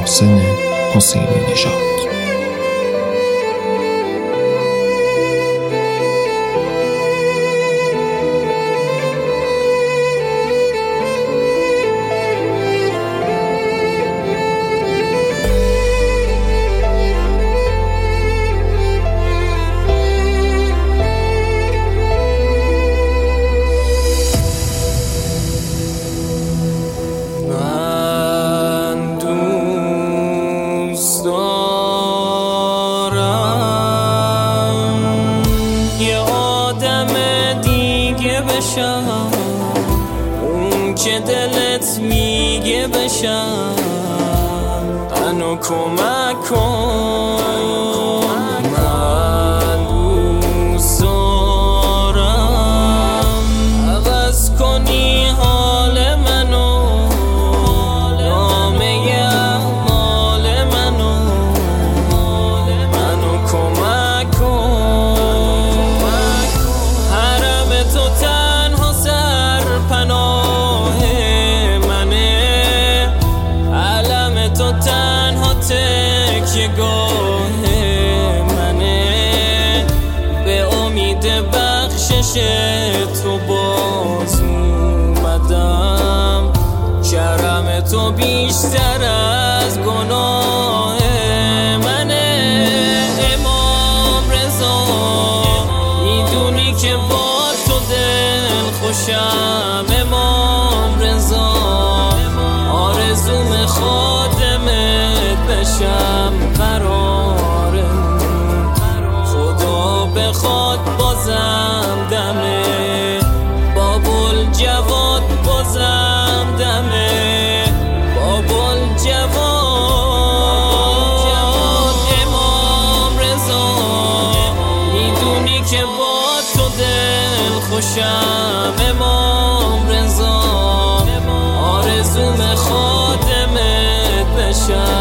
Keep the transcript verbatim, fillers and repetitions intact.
محسن حسینی نژاد. بشم اون که دلت میگه بشم، منو کمک کن. من دوست دارم عوض کنی حال منو، نامه اعمال منو، منو کمک کن. حرم تو تنها سرپناه منه، علم تو تنها تکیه‌گاه منه، به امید بخشش تو باز اومدم. کرم تو بیشتر از گناه منه. امام رضا میدونی که با تو دل خوشم، امام رضا آرزوم خادمت بشم. قرارمون خدا بخواد بازم دمه، بابل جواد بازم دمه، بابل جواد. امام رضا میدونی که با تو دل خوشم، امام رضا آرزوم خادمت بشم.